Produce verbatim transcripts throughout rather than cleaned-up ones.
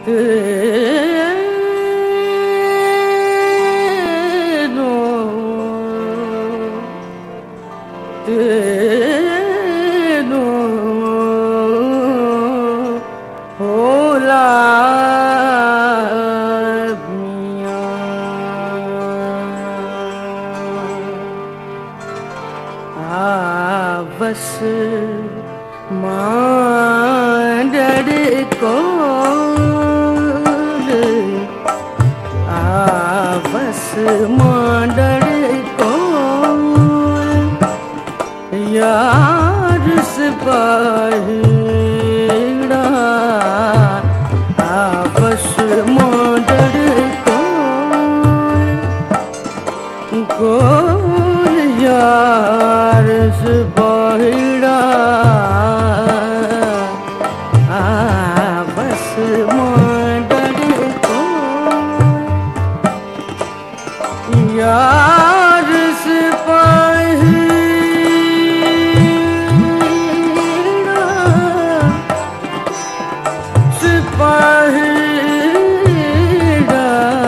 बस मांडर को आ बस मांडर को यार सिपाहीड़ा आ बस मांडर को गोल यार सिपाहीड़ा आ बस मांडर को यार सिपाहीड़ा सिपाहीड़ा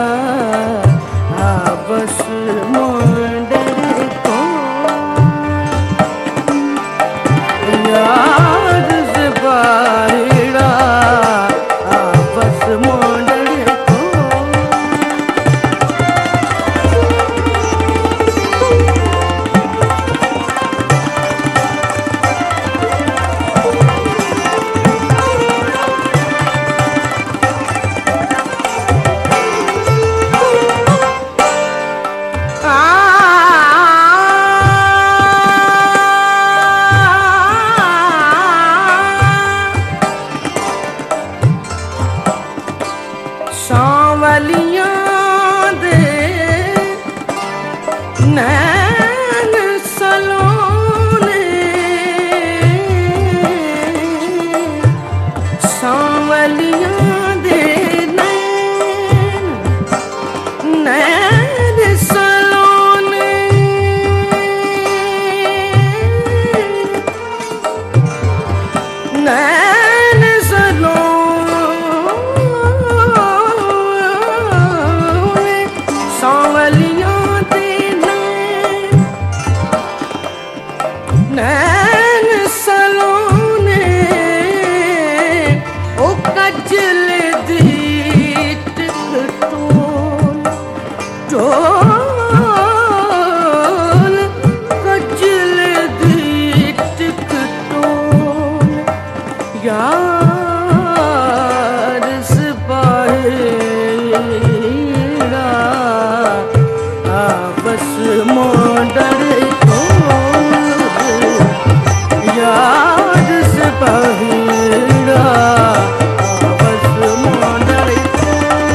आ बस मांडर को यार सिपाहीड़ा आ बस मांडर को सांवलियां दे नैन सलोने सांवलियां दे नैन नैन सलोने नैन सलोने सांवलियां दे नैन नैन सलोने ओ कजल दी टिकटोल टोल कजल दी टिकटोल यार सिपाहीड़ा आ बस मांडर को यार सिपाहीड़ा आ बस मांडर को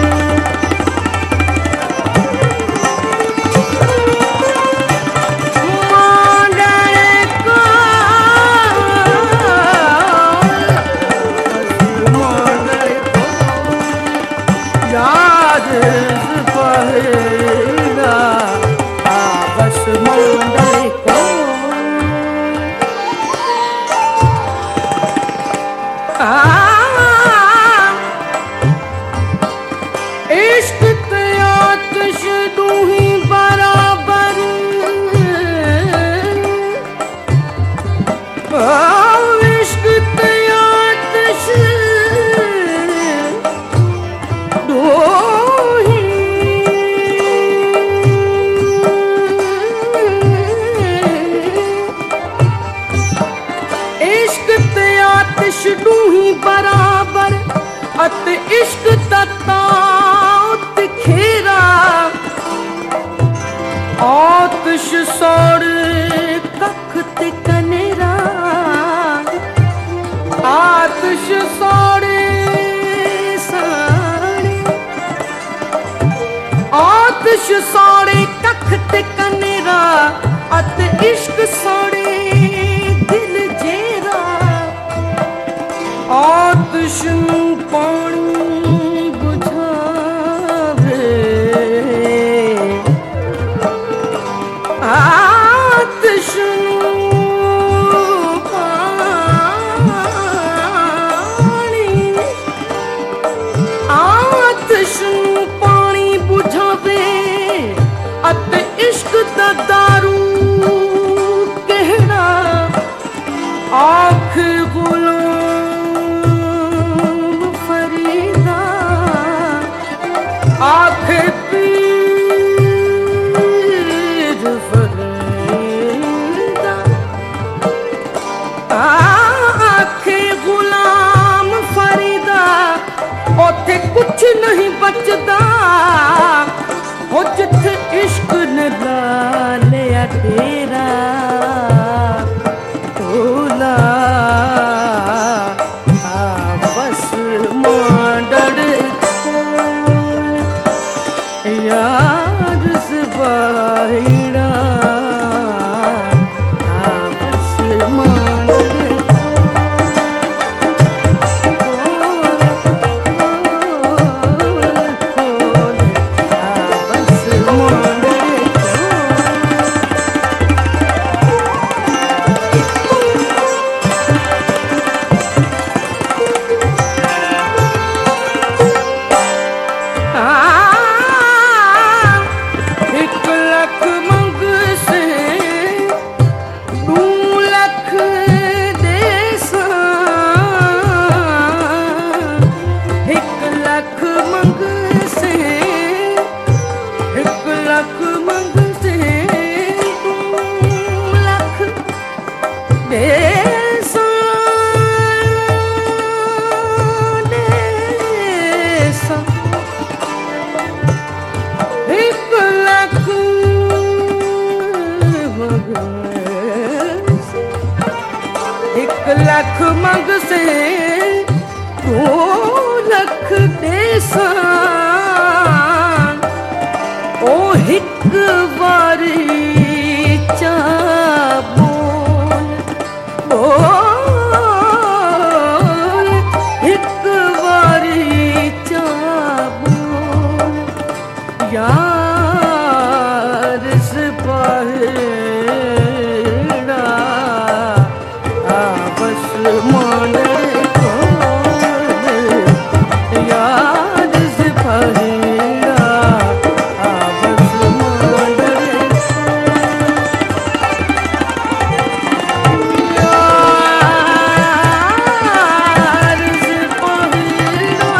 मांडर को मांडर को यार सिपाहीड़ा आ बस मांडर को आ इश्क ते आतिश दूही बराबर आ इश्क ते आतिश दूही इश्क ते आतिश दूही बराबर अत इश्क तता खेरा आतिश सोड़े कख ते कनेरा आतिश सोड़े साड़े आतिश सोड़े कख ते कनेरा अत इश्क सोड़े दिल जेरा आतिश नूं पानी बुझावे आतिश नूं पानी हो जिथे इश्क ने ला लिया डेरा ढोला बस मांडड़ यार सबाहिड़ा बस मांडड़ एक लख मंग से दो लख देसा ओ हिक वारी चा बोल बोल हिक वारी चा बोल यार सिपाहिड़ा बस मांडड़ याद सिपाहिड़ा बस मांडड़ यार सिपाहिड़ा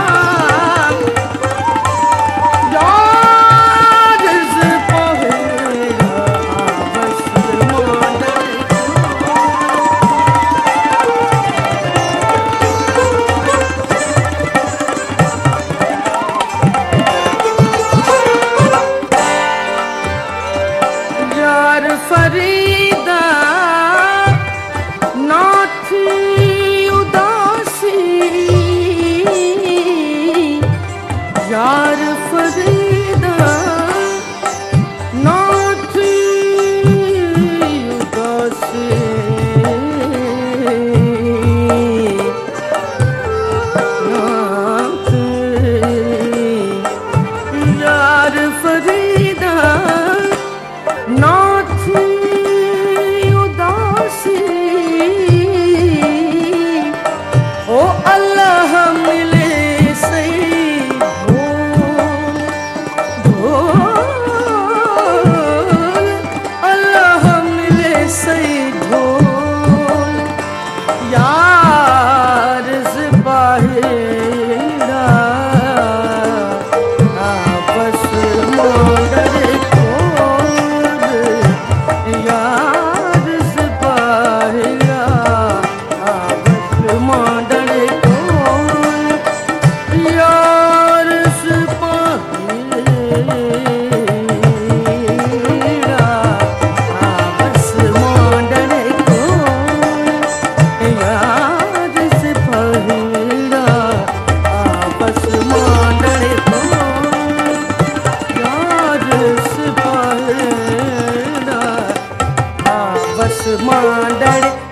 याद सिपाहिड़ा बस मांडड़ फरीदा ना थी उदासी यार फरीदा ना थी उदासी ना थी यार फरीदा ना उदासी ओ अल्लाह मिले सही ढोल ढोल अल्लाह मिले सही ढोल यार सिपाहिड़ा बस मांडड़ यार सिपाहिड़ा बस मांडड़ यार सिपाहिड़ा बस मांडड़ यार सिपाहिड़ा बस मांडड़ यार सिपाहिड़ा बस मांडड़